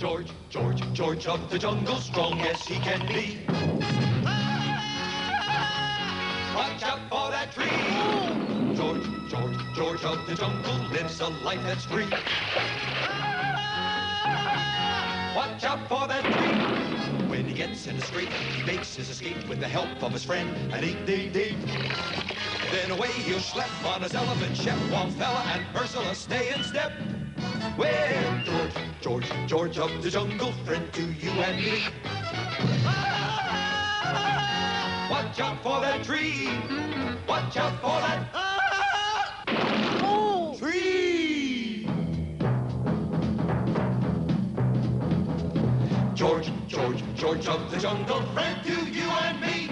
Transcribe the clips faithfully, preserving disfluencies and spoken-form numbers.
George, George, George of the jungle, strong as he can be. Watch out for that tree. George, George, George of the jungle lives a life that's free. Watch out for that tree. When he gets in the street, he makes his escape with the help of his friend, an eight D D. Then away he'll schlep on his elephant ship, while Fella and Ursula stay in step. Well, George, George, George of the jungle, friend to you and me. Watch out for that tree. Watch out for that oh. tree. George, George, George of the jungle, friend to you and me.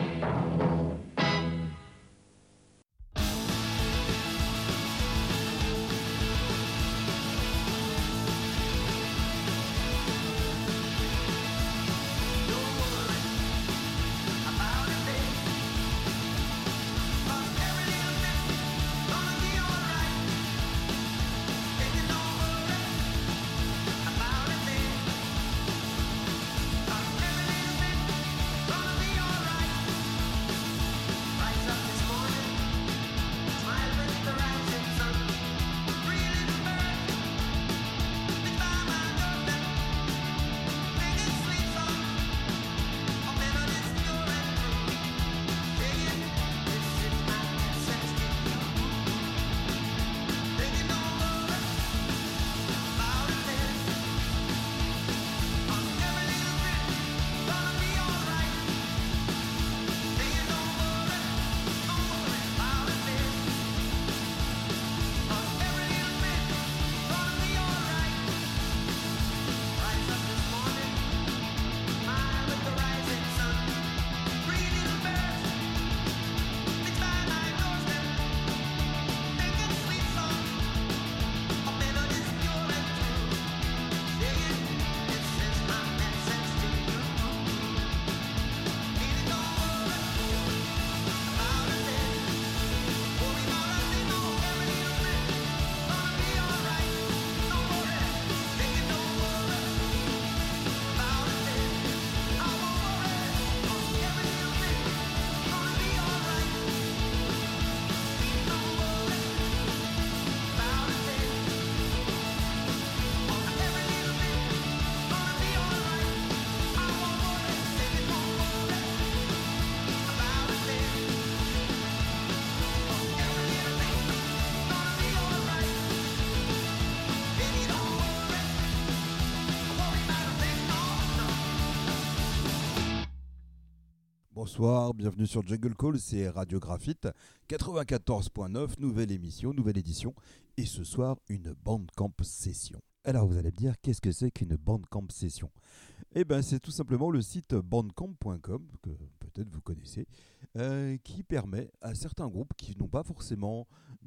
Bonsoir, bienvenue sur Jungle Call, c'est Radio Graphite, quatre-vingt-quatorze point neuf, nouvelle émission, nouvelle édition, et ce soir, une Bandcamp session. Alors vous allez me dire, qu'est-ce que c'est qu'une Bandcamp session ? Eh bien c'est tout simplement le site bandcamp point com, que peut-être vous connaissez, euh, qui permet à certains groupes qui n'ont pas forcément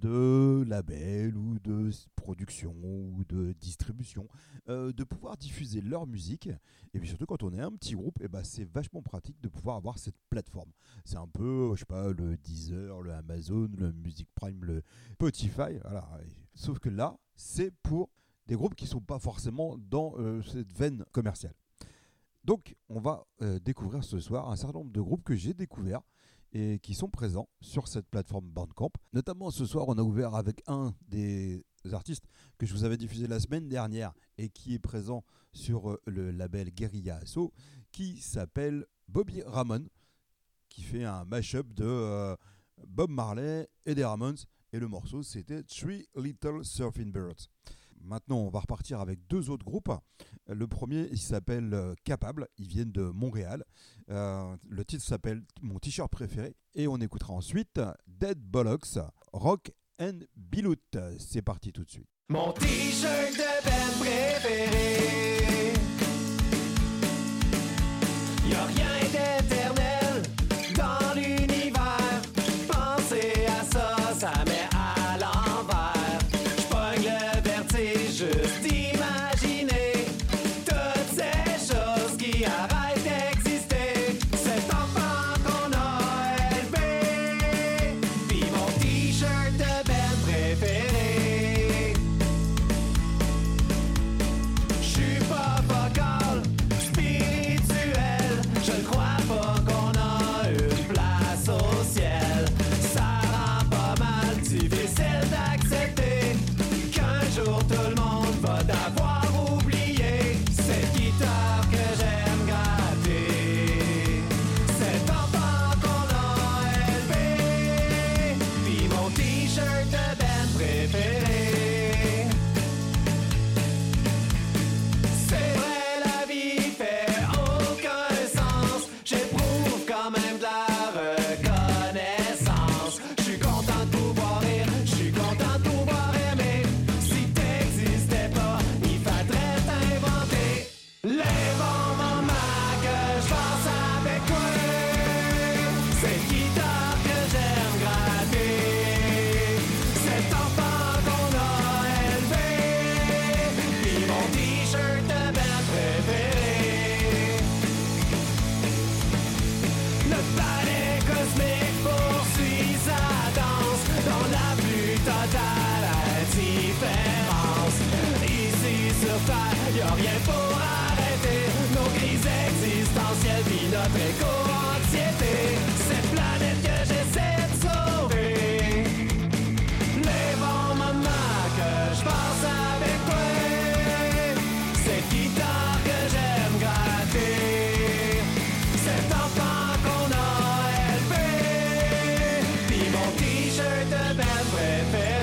de label ou de production ou de distribution, euh, de pouvoir diffuser leur musique. Et puis surtout quand on est un petit groupe, eh ben, c'est vachement pratique de pouvoir avoir cette plateforme. C'est un peu, je sais pas, le Deezer, le Amazon, le Music Prime, le Spotify. Voilà. Sauf que là, c'est pour des groupes qui ne sont pas forcément dans euh, cette veine commerciale. Donc, on va euh, découvrir ce soir un certain nombre de groupes que j'ai découverts et qui sont présents sur cette plateforme Bandcamp. Notamment, ce soir, on a ouvert avec un des artistes que je vous avais diffusé la semaine dernière et qui est présent sur euh, le label Guerilla Asso, qui s'appelle Bobby Ramone, qui fait un mash-up de euh, Bob Marley et des Ramones. Et le morceau, c'était Three Little Surfing Birds. Maintenant, on va repartir avec deux autres groupes. Le premier, il s'appelle euh, Capable. Ils viennent de Montréal. Euh, le titre s'appelle Mon t-shirt préféré. Et on écoutera ensuite Dead Bollocks, Rock and Bilout. C'est parti tout de suite. Mon t-shirt de band préféré. Y'a rien d'éternel dans l'univers. Pensez à ça, ça met à l'envers. J'pogne le vertige juste d'imaginer toutes ces choses qui arrêtent d'exister. Cet enfant qu'on a élevé. Puis mon t-shirt de band préféré. faire. Y'a rien pour arrêter nos crises existentielles puis notre éco-anxiété. Cette planète que j'essaie de sauver. Les bons moments que je passe avec toi. Cette guitare que j'aime gratter. Cet enfant qu'on a élevé. Puis mon t-shirt de band préféré.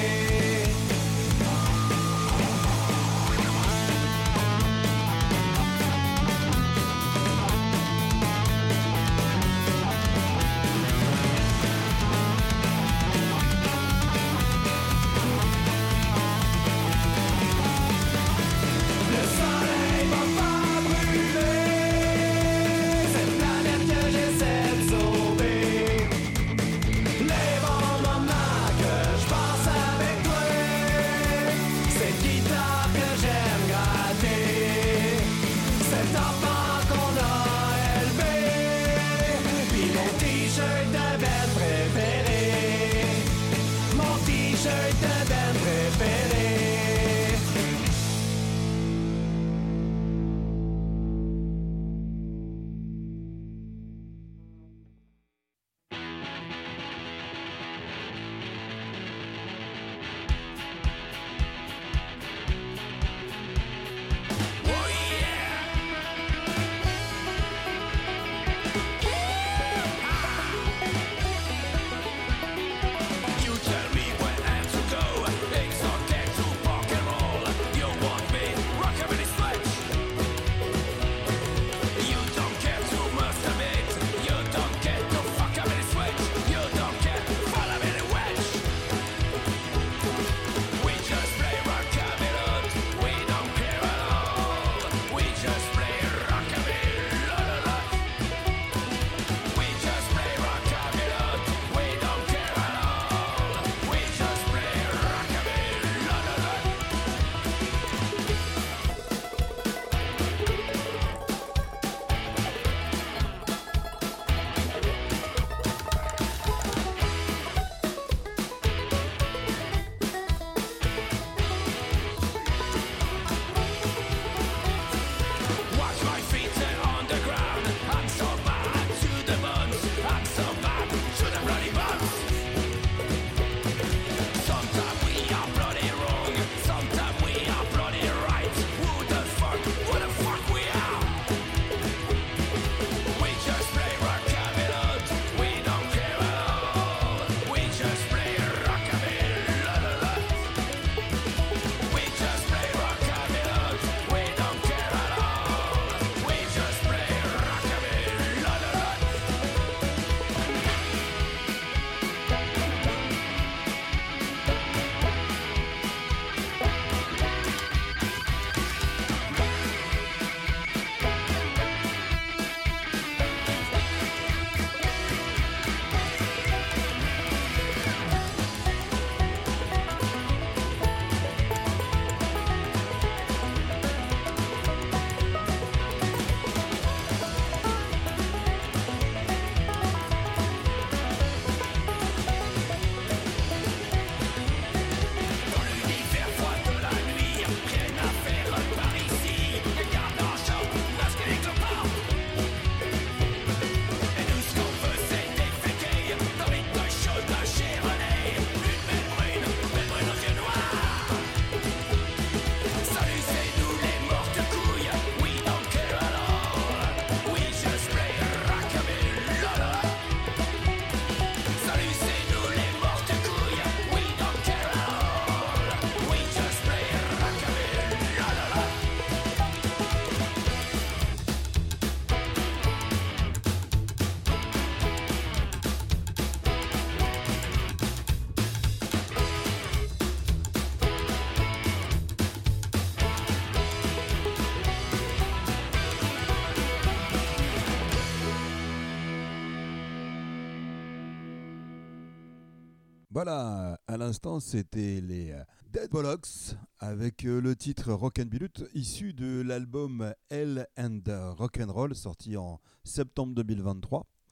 Voilà, à l'instant, c'était les Dead Bollocks avec le titre Rock'n'Billut, issu de l'album Hell and Rock'n'Roll, sorti en septembre deux mille vingt-trois.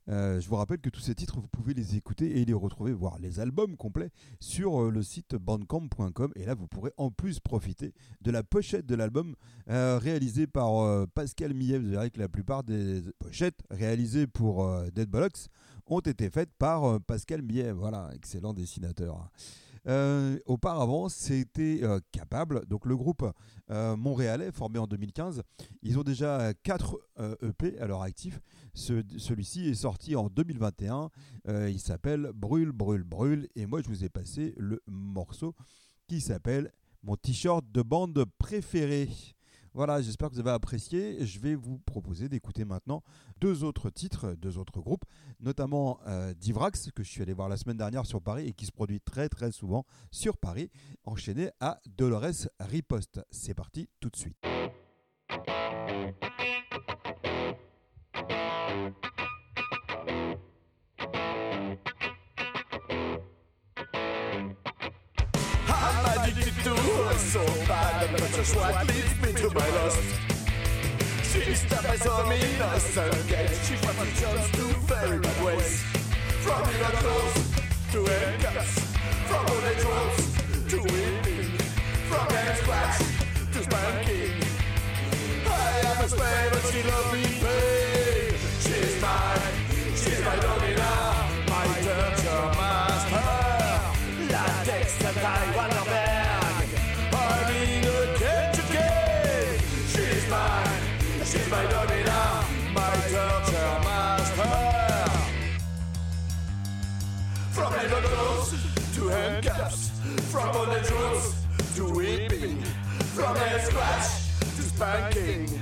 Euh, je vous rappelle que tous ces titres, vous pouvez les écouter et les retrouver, voire les albums complets, sur euh, le site bandcamp point com. Et là, vous pourrez en plus profiter de la pochette de l'album euh, réalisée par euh, Pascal Millet. Vous verrez que la plupart des pochettes réalisées pour euh, Dead Bollocks ont été faites par euh, Pascal Millet. Voilà, excellent dessinateur. Euh, auparavant, c'était euh, Capable, donc le groupe euh, montréalais formé en deux mille quinze. Ils ont déjà quatre euh, E P à leur actif. Ce, celui-ci est sorti en deux mille vingt et un. Euh, il s'appelle Brûle, Brûle, Brûle. Et moi, je vous ai passé le morceau qui s'appelle Mon t-shirt de bande préféré. Voilà, j'espère que vous avez apprécié. Je vais vous proposer d'écouter maintenant deux autres titres, deux autres groupes, notamment euh, Divrax, que je suis allé voir la semaine dernière sur Paris et qui se produit très très souvent sur Paris, enchaîné à Dolores Riposte. C'est parti tout de suite. Addicted to her so bad that just what leads me to my lust. She steps on me innocent gaze. She fucking jumps to very bad ways. From your clothes to handcuffs, from bullet holes to whipping, from hand scratch to spanking. I am a slave but she loves me pain. She's mine, she's my domina, my torture master. Latex and I Wanderberg, I'm in a cage again. She's mine, she's my domina, my torture master. From leather clothes to handcuffs, from bondage rules to whipping, from head scratch to spanking.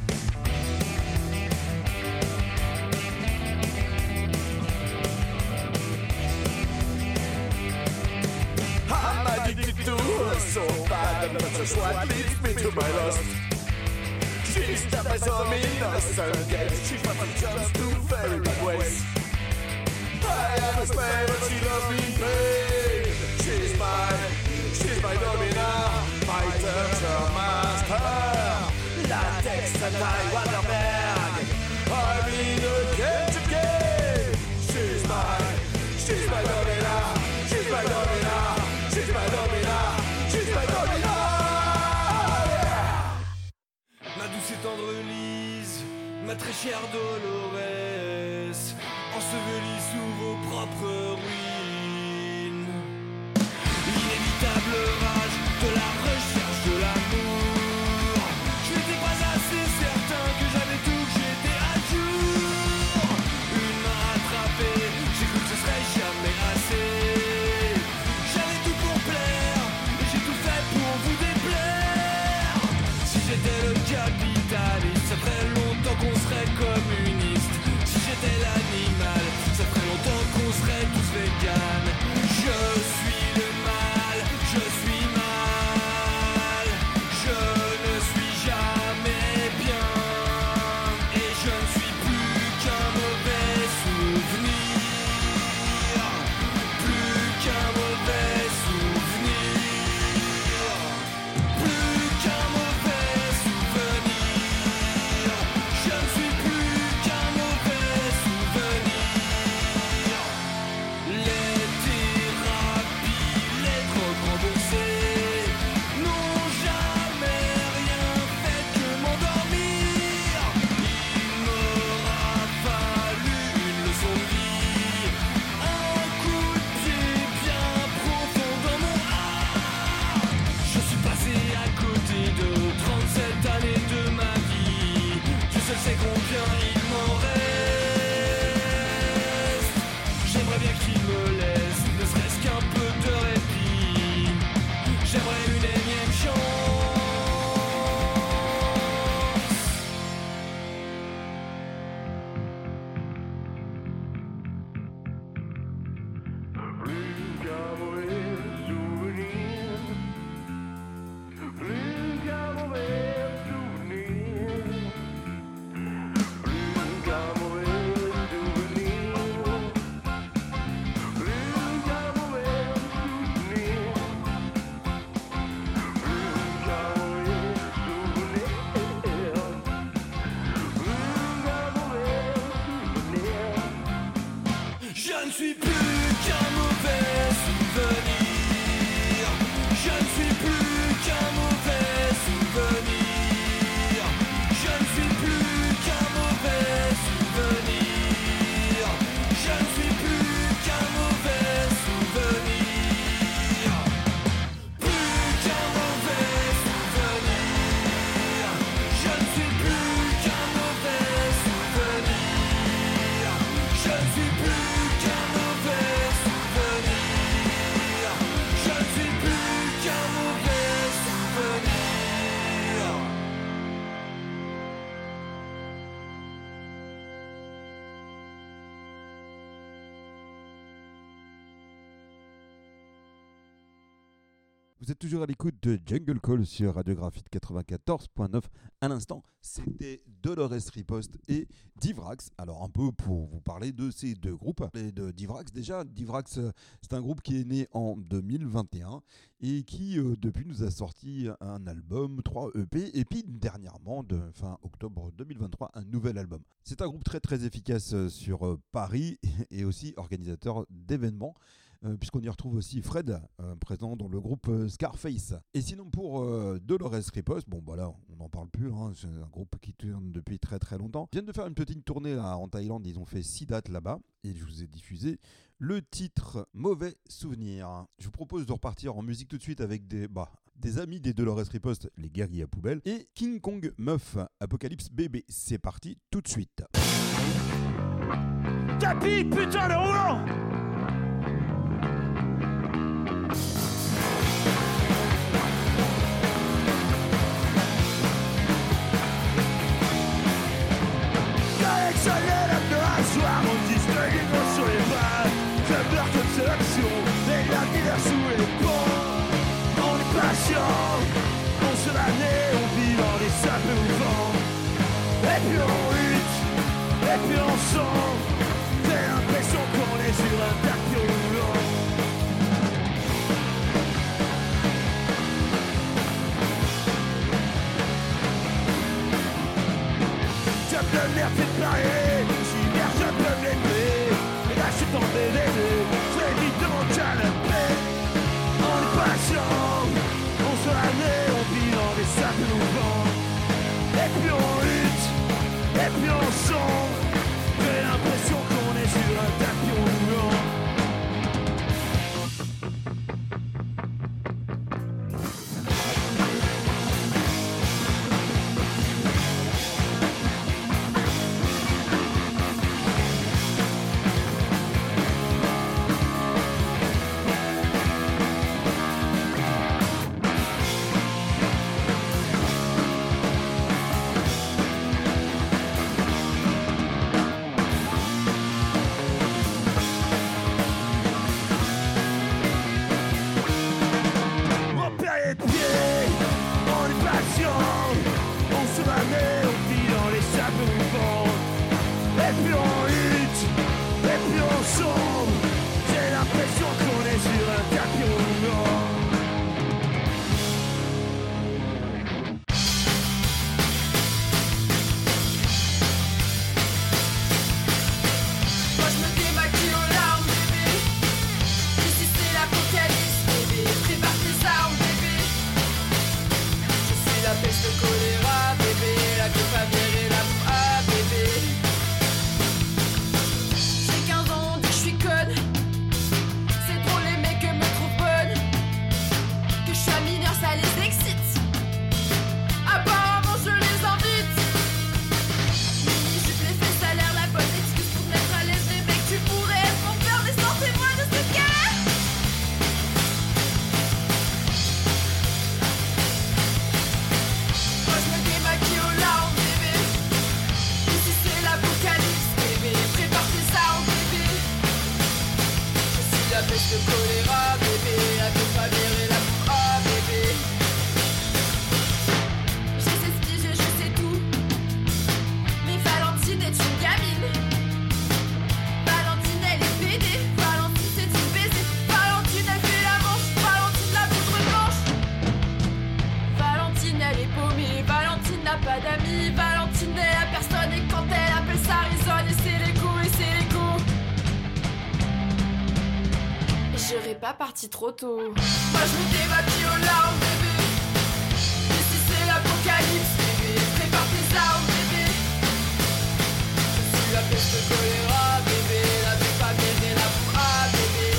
I'm addicted to her so bad that just what leads me to my lust. She steps on me innocent gaze. She fucking jumps to very bad ways. I am a slave but she loves me pain. She's mine, she's my domina, my torture master. Latex and I Wanderberg, I'm in a cage again. She's mine, she's my domina, she's my domina. She's my domina, she's my domina, yeah. Ma douce et tendre Lise, ma très chère Dolores, ensevelie sous vos propres ruines. L'inévitable rage de la recherche de l'amour. Je n'étais pas assez certain que j'avais tout, que j'étais à jour. Une main attrapée, j'ai cru que ce serait jamais assez. J'étais le capitaliste, ça ferait longtemps qu'on serait communiste. Si j'étais l'animal, ça ferait longtemps qu'on serait tous véganes. Vous êtes toujours à l'écoute de Jungle Call sur Radio Graphite quatre-vingt-quatorze point neuf. À l'instant, c'était Dolores Riposte et Divrax. Alors un peu pour vous parler de ces deux groupes. Et de Divrax déjà, Divrax c'est un groupe qui est né en deux mille vingt et un et qui euh, depuis nous a sorti un album, trois E P et puis dernièrement, de fin octobre deux mille vingt-trois, un nouvel album. C'est un groupe très très efficace sur euh, Paris et aussi organisateur d'événements. Euh, puisqu'on y retrouve aussi Fred, euh, présent dans le groupe euh, Scarface. Et sinon pour euh, Dolores Riposte, bon bah là on n'en parle plus, hein, c'est un groupe qui tourne depuis très très longtemps. Ils viennent de faire une petite tournée là, en Thaïlande, ils ont fait six dates là-bas, et je vous ai diffusé le titre Mauvais Souvenir. Je vous propose de repartir en musique tout de suite avec des, bah, des amis des Dolores Riposte, les guerriers à poubelle, et King Kong Meuf, Apocalypse Bébé. C'est parti tout de suite. Tapis, putain de roulant! Collectionner la de rasoir, on distingue les gros sur les bras. J'aime leur comme sélection, et la misère sous les ponts. On est patient, on se l'année, on vit dans les sables mouvants. Et puis on lutte, et puis on sent. J'ai l'impression qu'on est sur un tapis roulant. Je peux me l'air fait parler, si bien je peux me l'aimer. Et là je suis tombé bébé, c'est vite de mon canapé. On est patient, on se l'année, on vit dans les sables mouvants. Et puis on lutte, et puis on sent. J'ai l'impression qu'on est sur un tapis roulant. Trop tôt. Moi je me démaquille aux larmes bébé. Ici c'est l'apocalypse bébé. Prépare tes armes bébé. Je suis la peste de choléra bébé. La vie pas bien la bourra bébé.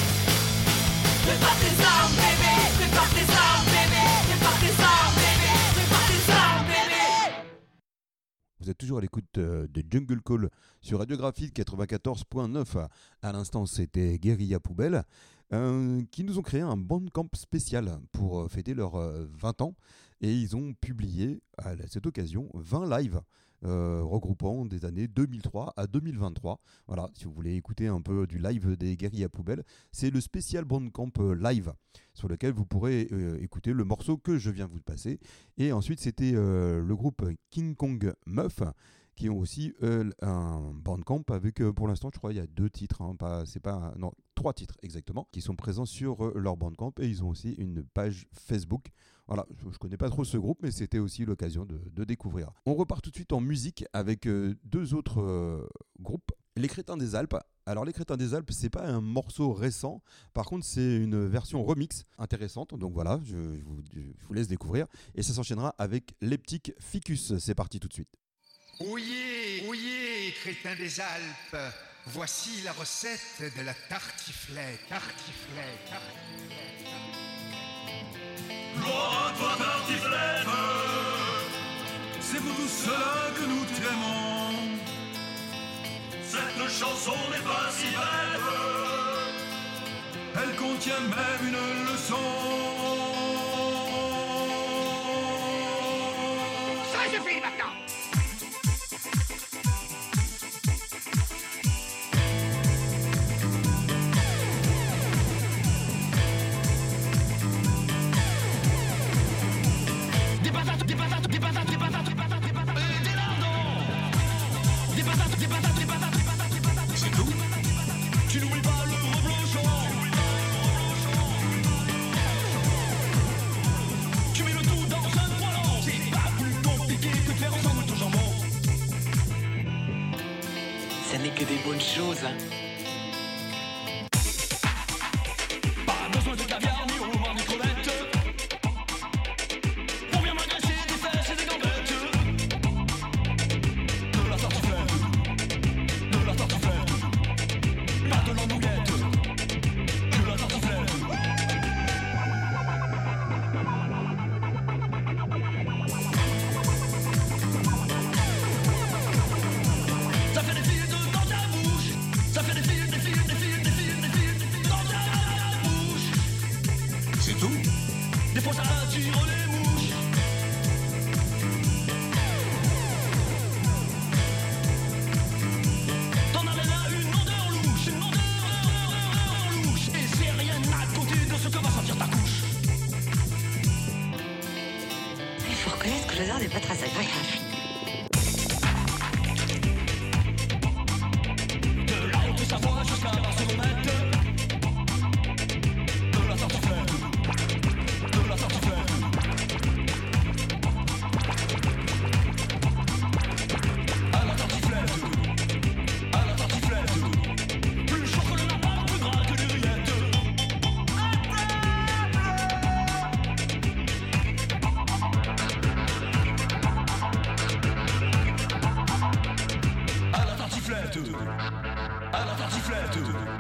Prépare tes armes bébé. Prépare tes armes bébé. Prépare tes armes bébé. Prépare tes armes bébé. Vous êtes toujours à l'écoute de Jungle Call sur Radio Graphite quatre-vingt-quatorze point neuf. À l'instant c'était Guérilla Poubelle. Euh, qui nous ont créé un bandcamp spécial pour euh, fêter leurs euh, vingt ans. et ils ont publié à cette occasion vingt lives euh, regroupant des années deux mille trois à deux mille vingt-trois. Voilà, si vous voulez écouter un peu du live des Guérillas Poubelles, c'est le spécial Bandcamp live sur lequel vous pourrez euh, écouter le morceau que je viens de vous passer. Et ensuite, c'était euh, le groupe King Kong Meuf qui ont aussi euh, un Bandcamp avec, euh, pour l'instant, je crois, il y a deux titres, hein, pas, c'est pas, non, trois titres exactement, qui sont présents sur euh, leur Bandcamp, et ils ont aussi une page Facebook. Voilà, je ne connais pas trop ce groupe, mais c'était aussi l'occasion de, de découvrir. On repart tout de suite en musique avec euh, deux autres euh, groupes. Les Crétins des Alpes. Alors les Crétins des Alpes, c'est pas un morceau récent, par contre c'est une version remix intéressante, donc voilà, je, je, vous, je vous laisse découvrir, et ça s'enchaînera avec Leptic Ficus. C'est parti tout de suite. Oyez, oyez, Crétins des Alpes, voici la recette de la tartiflette, tartiflette, tartiflette. Gloire à toi, tartiflette, c'est pour tout cela que nous t'aimons. Cette chanson n'est pas si belle, elle contient même une leçon. Ça suffit maintenant. Ça n'est que des bonnes choses, hein. Pas besoin de caviar ni au moins des crevettes. On vient m'agresser des fesses et des gambettes. De la tartiflette, de la tartiflette, pas de l'andouillette, de la tartiflette. Ça fait des fils de dans ta bouche. Ça fait des fils, des fils, des fils, des fils, des fils, des fils dans ta bouche. C'est tout. Des fois ça attire les mouches. T'en avais là une odeur louche, une odeur louche. Et c'est rien à côté de ce que va sentir ta couche. Il faut reconnaître que l'odeur n'est pas très agréable. De la Haute-Savoie jusqu'à Barcelonnette. De la tartiflette, de la tartiflette. À la tartiflette, à la tartiflette. Plus chaud que le napalm, plus gras que les rillettes. À la tartiflette, à la tartiflette.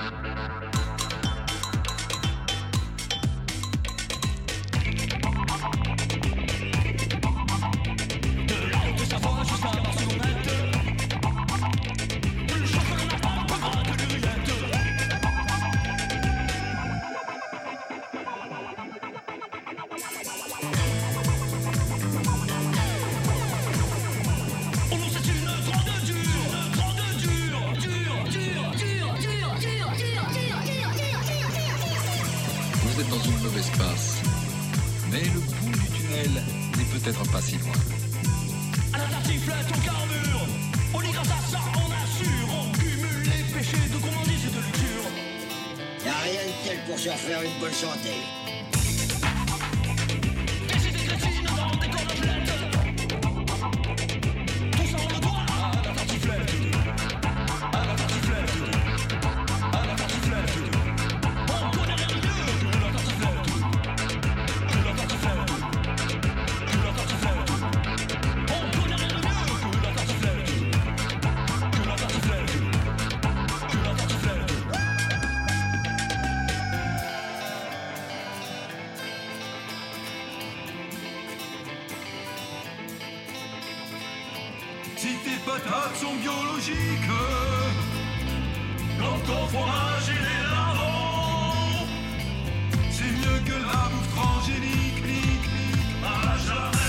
De la Haute-Savoie jusqu'à Barcelonnette. Plus chaud que le napalm, plus gras que les rillettes. Oh non, c'est une grande dure, une grande dure, dure, dure, dure, dure, dure, dure, dure, dure, dure, dure. Vous êtes dans une mauvaise passe, mais le bout du tunnel n'est peut-être pas si loin. À la tartiflette, on carbure. On y grâce à ça, on assure. On cumule les péchés de gourmandise et de luxure. Y'a rien de tel pour se refaire une bonne santé. Des idées crétines dans des corneflettes. Tout ça on le doit à la tartiflette. À la tartiflette. À la tartiflette. On connaît rien de mieux que la tartiflette. Que la tartiflette. Que la tartiflette. On connaît rien de mieux que la tartiflette. Que la tartiflette. Que la tartiflette. Si tes patates sont biologiques, comme ton fromage et les lavons, c'est mieux que la bouffe transgénique, nique, nique, à jamais.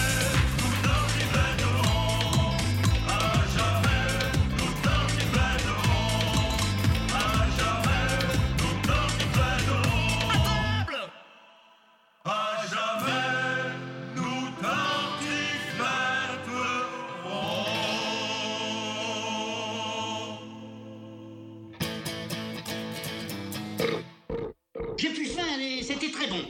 très bon.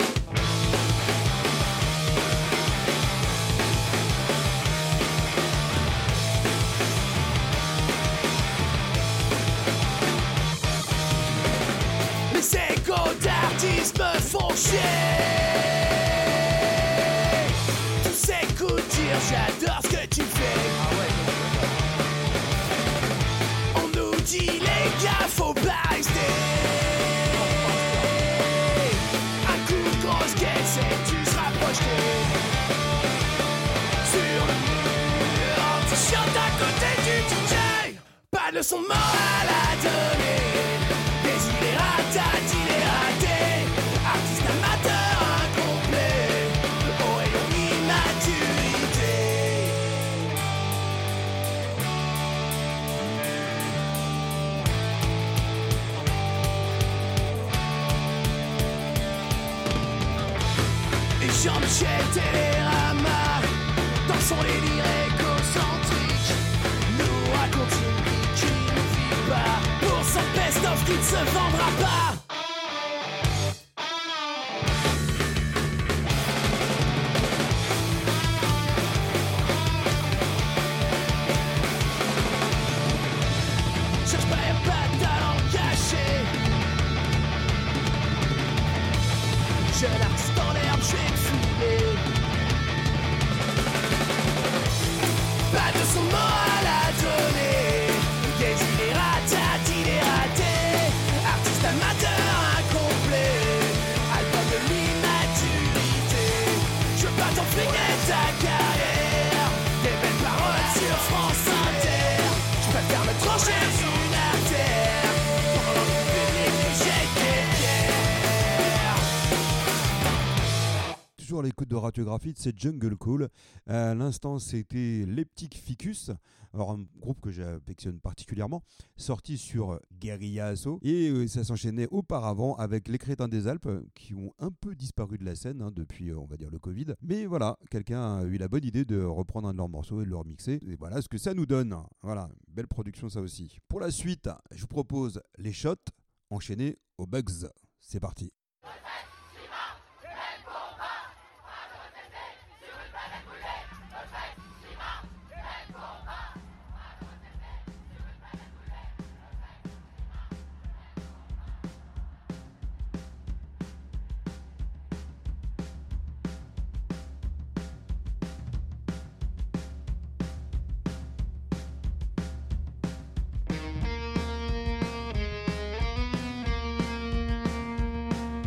Les échos d'artistes me font chier. Tous ces coups de tir, j'adore ce que tu fais. On nous dit les gars, faut pas rester. Un coup de grosse caisse et tu seras projeté sur le mur en t-shirt à côté du D J. Pas de leçon de morale à donner. Mais il est ratate, il est raté. Artiste amateur incomplet au rayon immaturité. Et Jean-Michel Télérama, dans son délire égocentrique, nous raconte une vie qui ne vit pas. Pour son best-of qui ne se vendra pas. Cherche pas, y'a pas de talent caché. Jeune artiste en l'herbe, je vais te filer. Pas de son moral à donner. Yes, il est ratate, il est raté. Artiste amateur incomplet. Album de l'immaturité. Je veux pas t'enfreiner ta carrière. Des belles paroles sur France Inter. Je préfère me trancher une artère. Pendant que le public nous jette des pierres. Toujours à l'écoute de Radio Graphite, c'est Jungle Cool. À l'instant, c'était Leptic Ficus, alors un groupe que j'affectionne particulièrement, sorti sur Guerilla Asso. Et euh, ça s'enchaînait auparavant avec Les Crétins des Alpes, qui ont un peu disparu de la scène hein, depuis, euh, on va dire, le Covid. Mais voilà, quelqu'un a eu la bonne idée de reprendre un de leurs morceaux et de le remixer. Et voilà ce que ça nous donne. Voilà, belle production ça aussi. Pour la suite, je vous propose les shots enchaînés aux bugs. C'est parti. Thank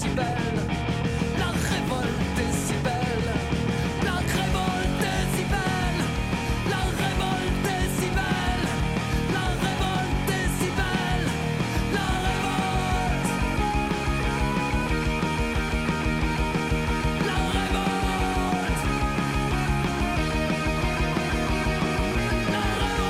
belle. La révolte est si belle. La révolte est si belle. La révolte est si belle. La révolte est si belle. La révolte. La révolte. La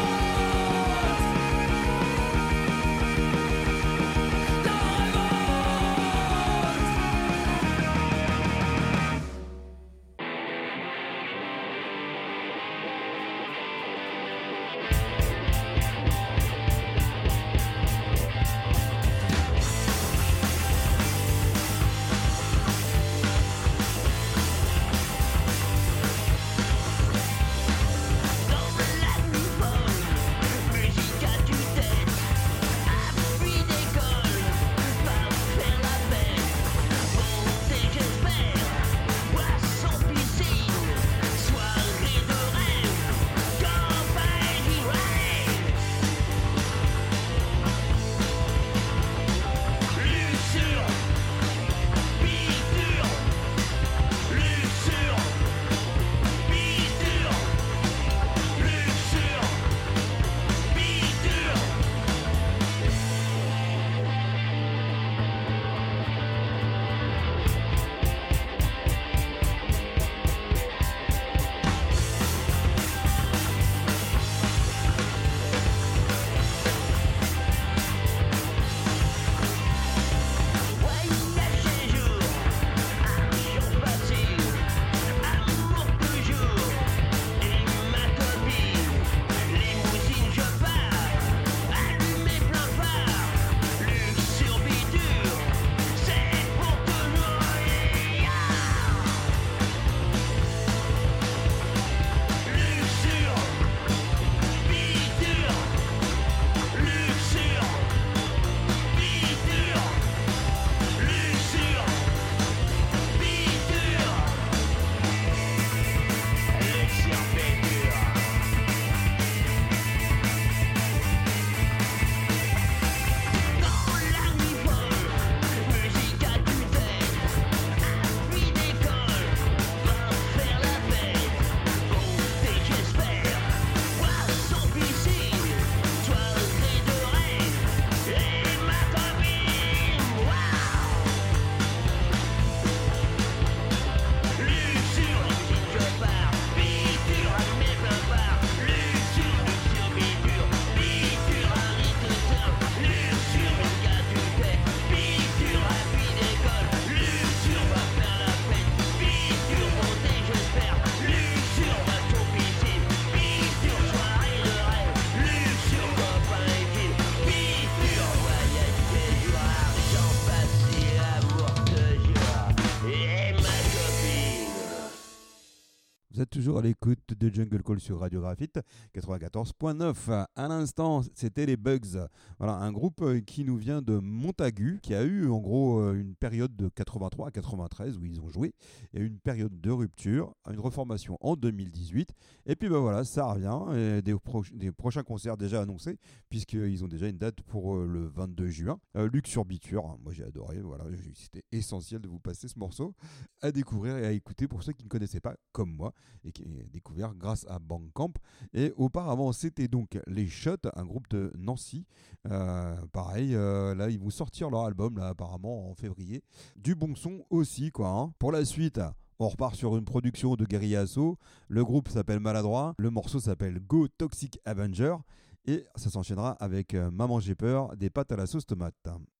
Vous êtes toujours à l'écoute de Jungle Call sur Radio Graphite quatre-vingt-quatorze point neuf. À l'instant, c'était les Bugs. Voilà, un groupe qui nous vient de Montagu, qui a eu en gros une période de quatre-vingt-trois à quatre-vingt-treize où ils ont joué. Il y a eu une période de rupture, une reformation en deux mille dix-huit. Et puis ben voilà, ça revient. Et des, pro- des prochains concerts déjà annoncés, puisqu'ils ont déjà une date pour le vingt-deux juin. Euh, Luxurbiture, moi j'ai adoré. Voilà, c'était essentiel de vous passer ce morceau à découvrir et à écouter pour ceux qui ne connaissaient pas, comme moi, et qui est découvert grâce à Bandcamp. Et auparavant, c'était donc les Shots, un groupe de Nancy. Euh, pareil, euh, là, ils vont sortir leur album, là, apparemment, en février. Du bon son aussi, quoi. Hein. Pour la suite, on repart sur une production de Guerilla Assault. Le groupe s'appelle Maladroit. Le morceau s'appelle Go Toxic Avenger. Et ça s'enchaînera avec euh, Maman j'ai peur, des pâtes à la sauce tomate.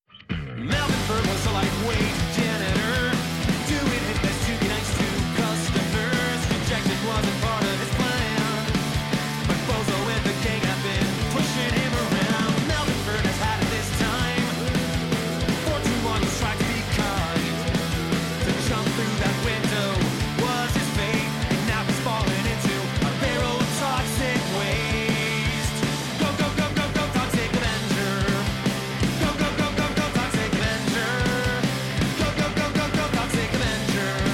Melvin Ford was a lightweight janitor, doing his best to be nice to customers. Rejection wasn't part of his plan, but Bozo and the gang have been pushing him around. Melvin Ford has had it this time, for too long he's tried to be kind. To jump through that window was his fate, and now he's fallen into a barrel of toxic waste. Go, go, go, go, go, Toxic Avenger. Go, go, go, go, go, Toxic Avenger. Go, go, go, go, go, Toxic Avenger.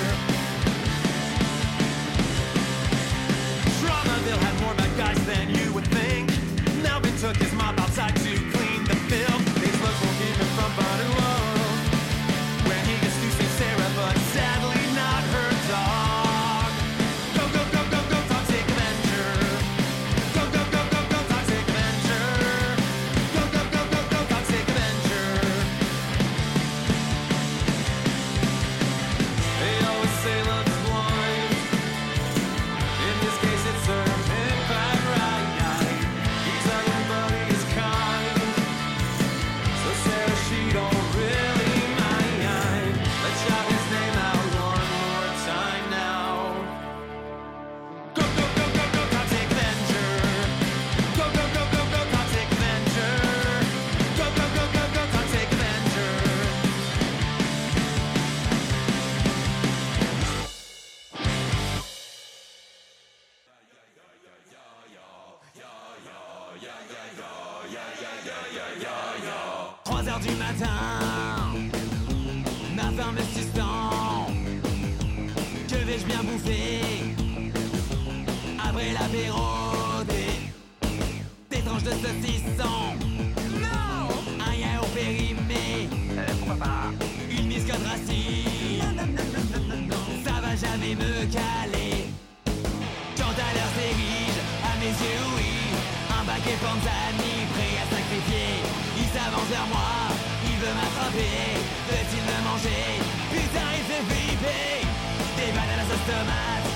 matin, ma faim me suspend. Que vais-je bien bouffer après l'apéro? Des, des tranches de saucisson. Non. Un yaourt périmé. Euh, pourquoi pas? Une biscotte rassis. Non, non, non, non, non, non, non. Ça va jamais me caler. Quant à leur érige, à mes yeux oui, un baquet Panzani prêt à sacrifier. Il s'avance vers moi, il veut m'attraper. Veut-il me manger? Putain il fait flipper. Des bananes à la sauce tomate.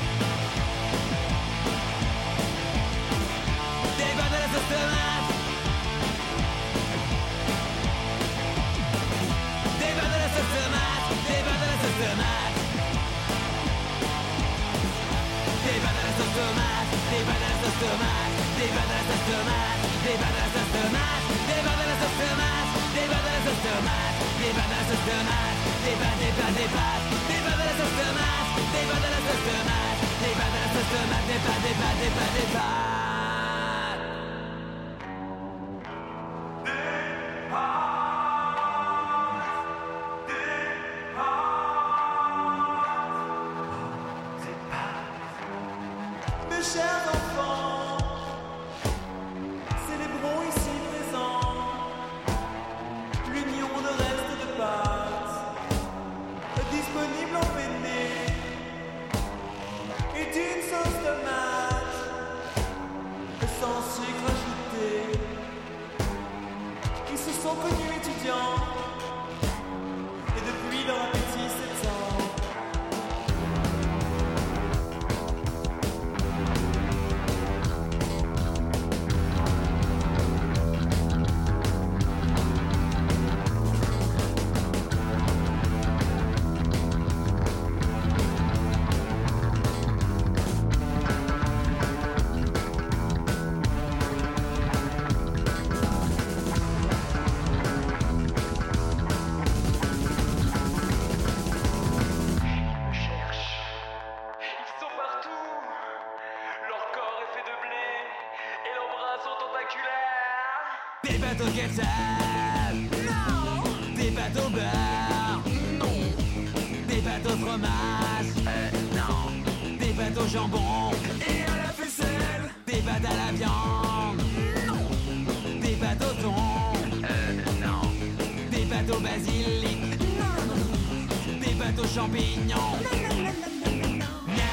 Des bananes à la sauce tomate. Des bananes à la sauce tomate. Des bananes à la sauce tomate. Des bananes à la sauce tomate. Des bananes à la sauce tomate. Des bananes à la sauce tomate. Des bananes à la sauce tomate. Des bananes à la sauce tomate. Des bananes à la sauce tomate. Des bananes à la sauce tomate. Des pâtes, des pâtes, des pâtes. Des bananes à la sauce tomate. Des bananes à la sauce tomate. Des bananes à la sauce tomate. Des pâtes, des pâtes, des pâtes, des pâtes. Mes chers enfants, célébrons ici présent l'union de restes de pâtes disponible en penne et d'une sauce tomate sans sucre ajouté. Ils se sont connus étudiants et depuis leur appétit s'étend. Des pâtes au ketchup. Non. Des pâtes au beurre. Non. Des pâtes au fromage. Euh, non. Des pâtes au jambon. Et à la faisselle. Des pâtes à la viande. Non. Des pâtes au thon. Euh, non. Des pâtes au basilic. Non. Des pâtes aux champignons. Non, non, non, non, non, non.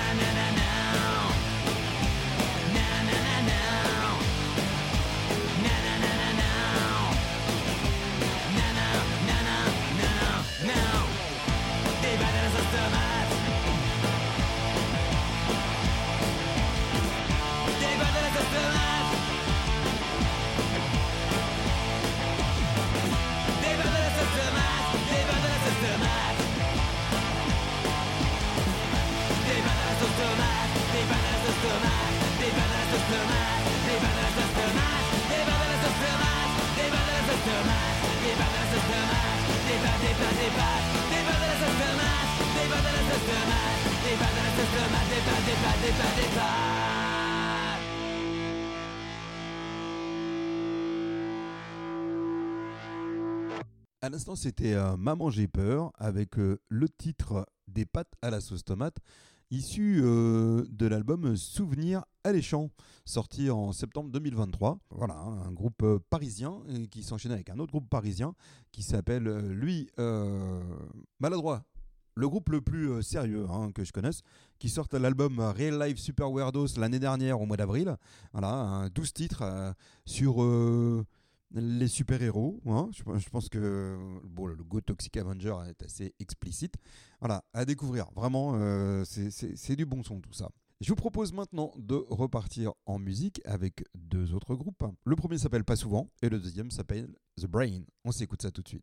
À l'instant, c'était euh, Maman j'ai peur avec euh, le titre des pâtes à la sauce tomate, issu euh, de l'album Souvenirs alléchants, sorti en septembre deux mille vingt-trois. Voilà, un groupe euh, parisien euh, qui s'enchaînait avec un autre groupe parisien qui s'appelle, euh, lui, euh, Maladroit. Le groupe le plus euh, sérieux hein, que je connaisse, qui sort l'album Real Life Super Weirdos l'année dernière au mois d'avril. Voilà, hein, douze titres euh, sur euh, les super-héros. Hein. Je, je pense que bon, le logo Toxic Avenger est assez explicite. Voilà, à découvrir. Vraiment, euh, c'est, c'est, c'est du bon son tout ça. Je vous propose maintenant de repartir en musique avec deux autres groupes. Le premier s'appelle Pas Souvent et le deuxième s'appelle The Brain. On s'écoute ça tout de suite.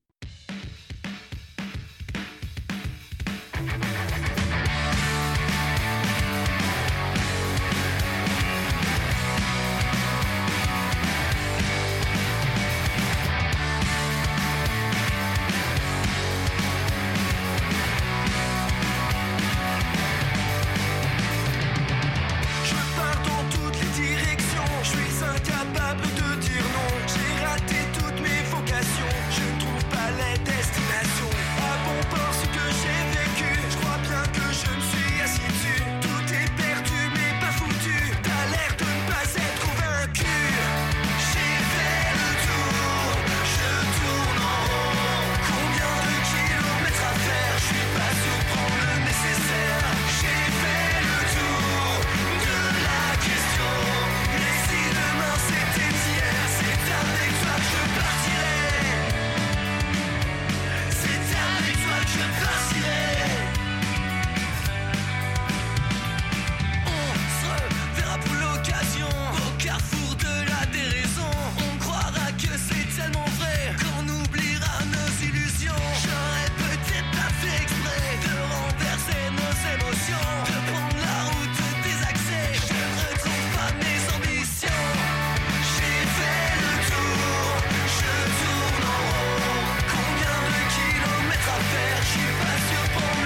Je suis incapable de dire non. J'ai raté toutes mes vocations. Je ne trouve de plein ciré. On se verra pour l'occasion au carrefour de la déraison. On croira que c'est tellement vrai qu'on oubliera nos illusions. J'aurais peut-être pas fait exprès de renverser nos émotions, de prendre la route désaxée. Je ne retrouve pas mes ambitions. J'ai fait le tour, je tourne en rond. Combien de kilomètres à faire, je suis pas sûr pour moi.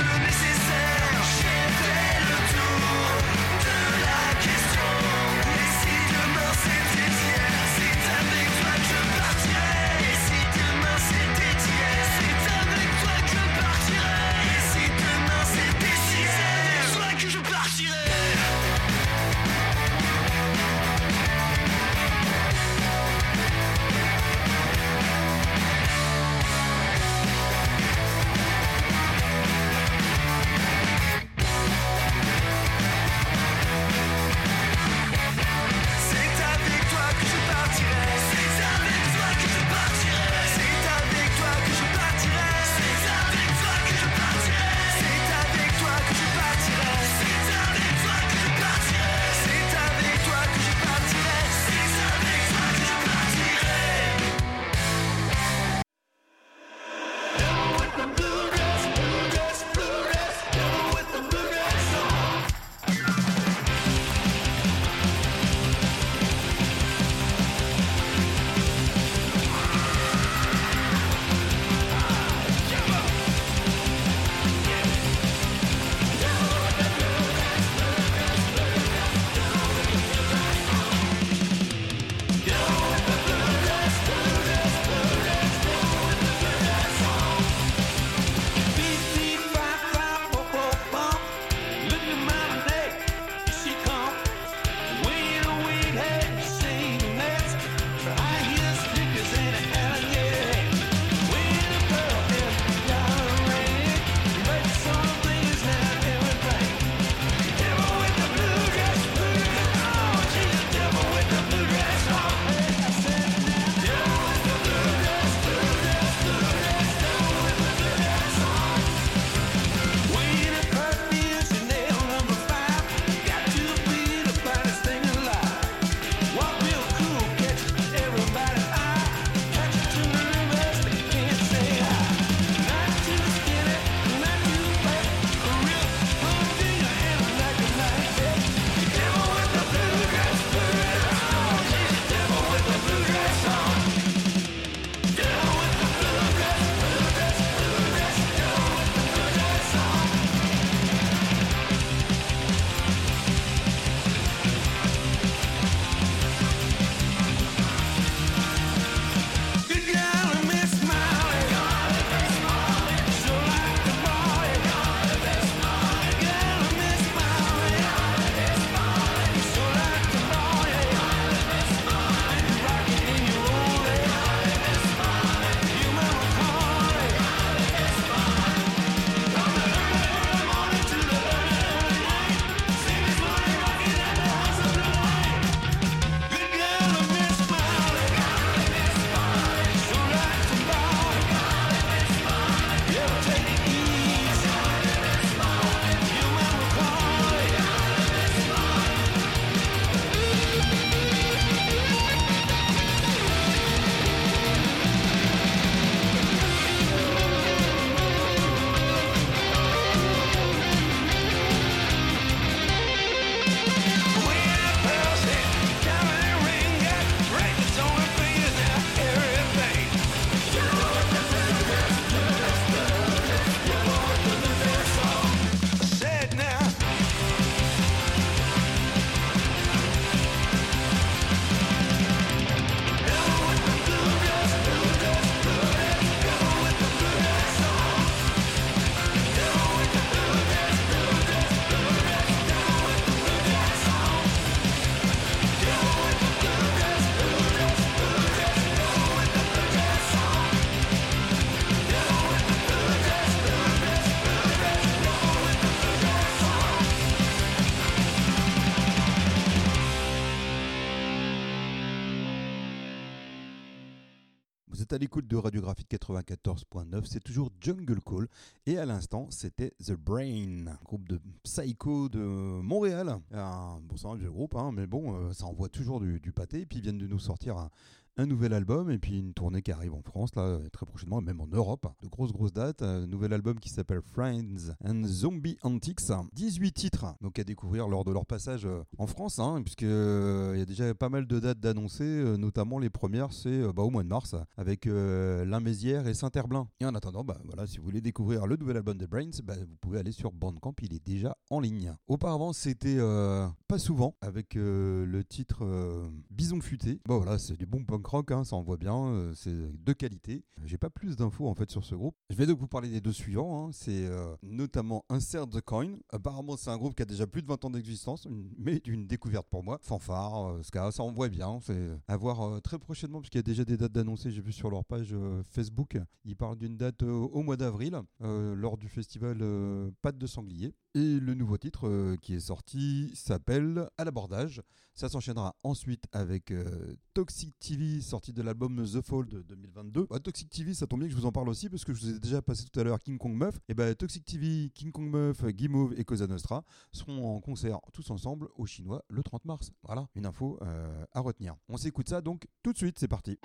êtes à l'écoute de Radiographite quatre-vingt-quatorze point neuf, c'est toujours Jungle Call. Et à l'instant, c'était The Brain, un groupe de psycho de Montréal. Un, bon, c'est un vieux groupe, hein, mais bon, euh, ça envoie toujours du, du pâté. Et puis ils viennent de nous sortir un, un nouvel album et puis une tournée qui arrive en France, là, très prochainement, même en Europe. De grosses, grosses dates. Un nouvel album qui s'appelle Friends and Zombie Antics. dix-huit titres, donc à découvrir lors de leur passage en France, hein, puisque euh, il y a déjà pas mal de dates d'annoncer, euh, notamment les premières, c'est euh, bah, au mois de mars, avec euh, Limay-Mézières et Saint-Herblain. Et en attendant, bah, voilà, si vous voulez découvrir le nouvel album des Brains, bah, vous pouvez aller sur Bandcamp, il est déjà en ligne. Auparavant, c'était euh, Pas Souvent, avec euh, le titre euh, Bison Futé. Bon voilà, c'est du bon punk rock, hein, ça envoie bien, euh, c'est de qualité. J'ai pas plus d'infos en fait sur ce groupe. Je vais donc vous parler des deux suivants, hein. C'est euh, notamment Insert the Coin. Apparemment c'est un groupe qui a déjà plus de vingt ans d'existence, une, mais une découverte pour moi. Fanfare, euh, ska, ça envoie bien. C'est à voir euh, très prochainement puisqu'il y a déjà des dates d'annoncées, j'ai vu sur leur page euh, Facebook. Ils parlent d'une date euh, au mois d'avril, euh, lors du festival euh, Pattes de Sanglier. Et le nouveau titre euh, qui est sorti s'appelle À l'abordage. Ça s'enchaînera ensuite avec euh, Toxic T V, sorti de l'album The Fall de deux mille vingt-deux. Bah, Toxic T V, ça tombe bien que je vous en parle aussi parce que je vous ai déjà passé tout à l'heure King Kong Meuf. Et bah, Toxic T V, King Kong Meuf, Guimauve et Cosa Nostra seront en concert tous ensemble au Chinois le trente mars. Voilà, une info euh, à retenir. On s'écoute ça donc tout de suite, c'est parti.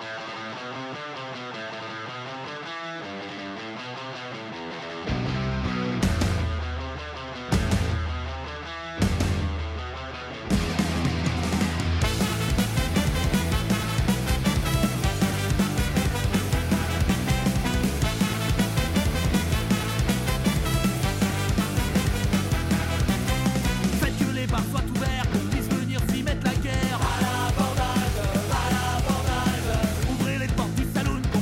Parfois tout vert, qu'on puisse venir s'y mettre la guerre. À l'abordage, à l'abordage. Ouvrez les portes du saloon, qu'on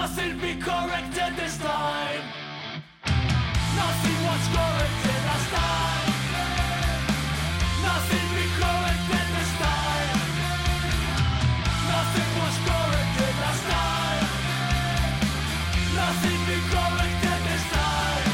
Nothing be corrected this time. Nothing was corrected last time. Nothing be corrected this time. Nothing was corrected last time. Nothing be corrected this time.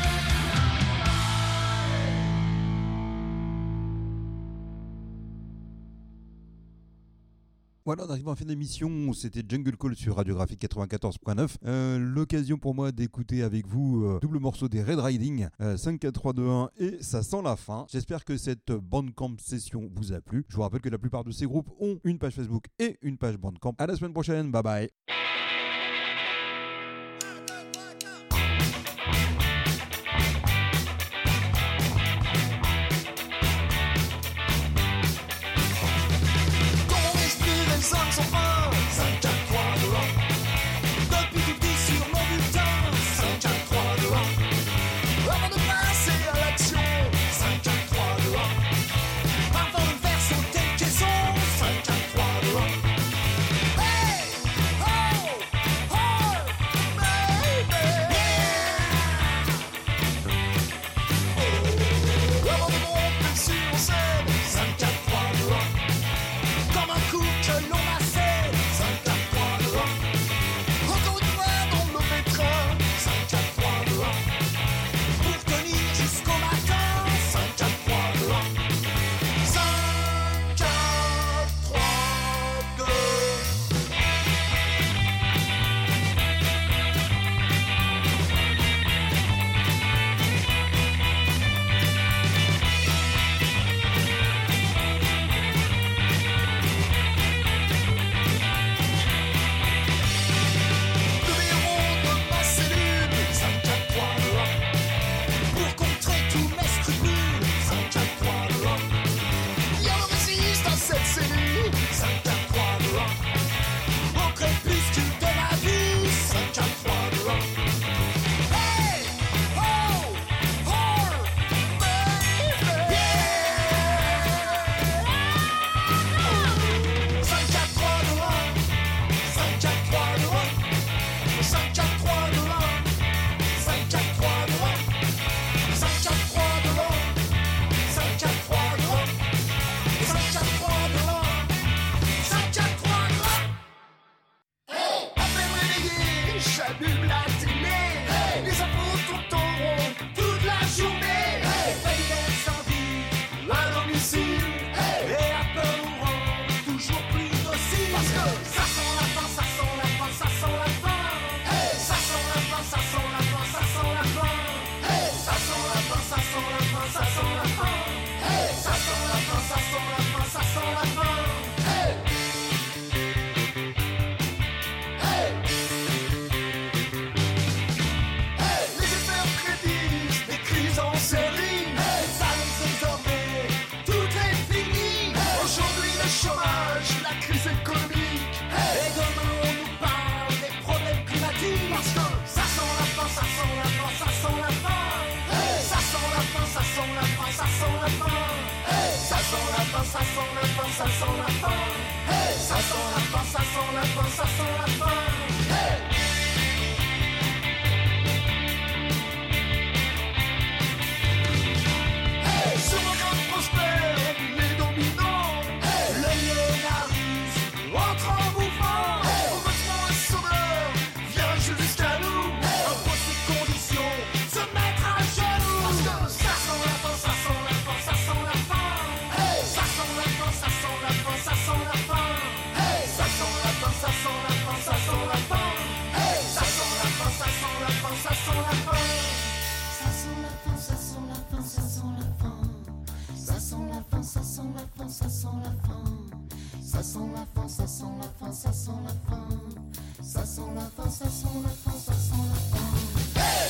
Voilà, on arrive en fin d'émission, c'était Jungle Call sur Radiographie quatre-vingt-quatorze point neuf. Euh, l'occasion pour moi d'écouter avec vous euh, double morceau des Red Riding, euh, cinq, quatre, trois, deux, un, et ça sent la fin. J'espère que cette Bandcamp session vous a plu. Je vous rappelle que la plupart de ces groupes ont une page Facebook et une page Bandcamp. À la semaine prochaine, bye bye. Ça sent la fin, ça sent la fin, ça sent la fin. Hey!